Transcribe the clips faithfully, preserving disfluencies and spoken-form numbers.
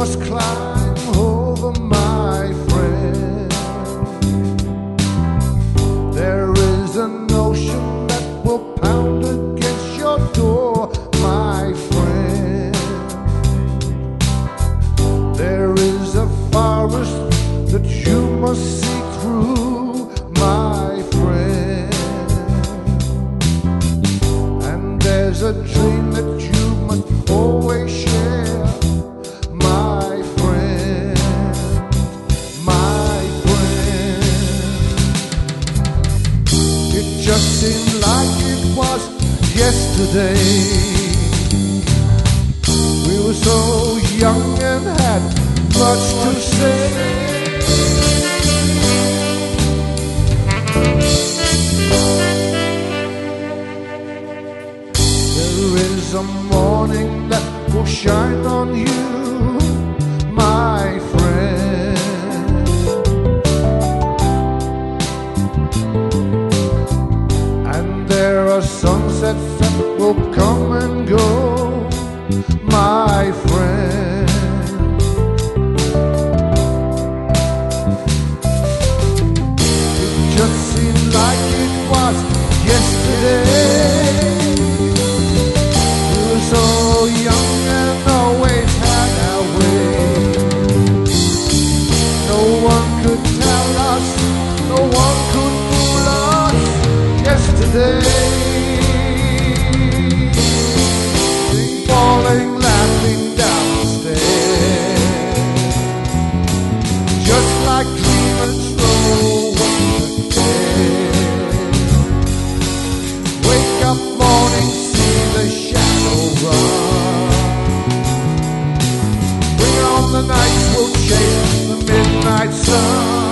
must climb over, my friend. There is an ocean that will pound against your door, my friend. There is a forest that you must see through, my friend. And there's a dream that you must always share, my friend, my friend. It just seemed like it was yesterday. We were so young and had much to say. There is a morning that will shine on you, my friend. And there are sunsets that will come and go, my friend. It just seemed like it was yesterday. So young and always had our way. No one could tell us, no one could fool us yesterday. Falling, laughing down the stairs, just like dreamers slow again. Wake up morning, see the shadow run. Bring on the nights, we'll chase the midnight sun.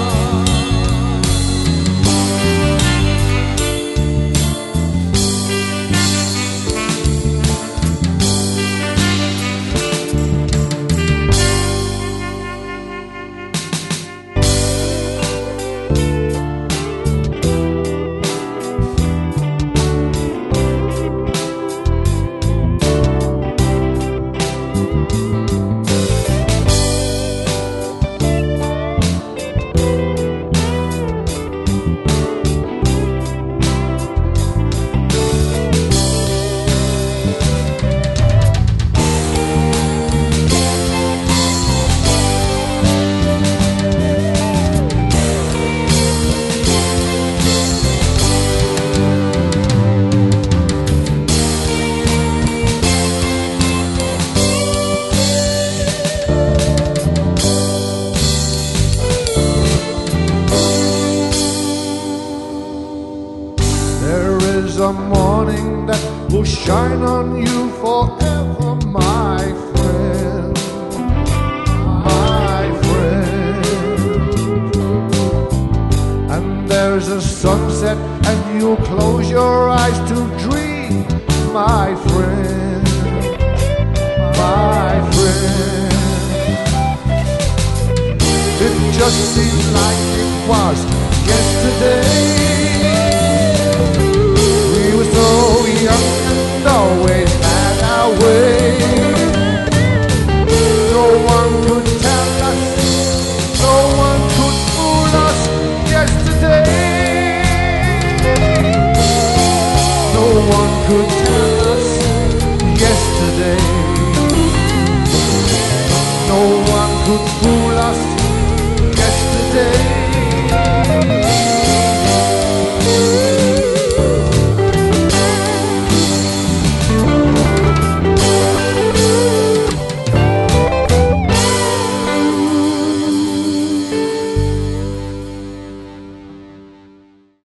A morning that will shine on you forever, my friend, my friend. And there's a sunset and you'll close your eyes to dream, my friend, my friend. It just seems like it was yesterday. So young and always had our way. No one could tell us, no one could fool us yesterday. No one could tell us yesterday. No one could fool us.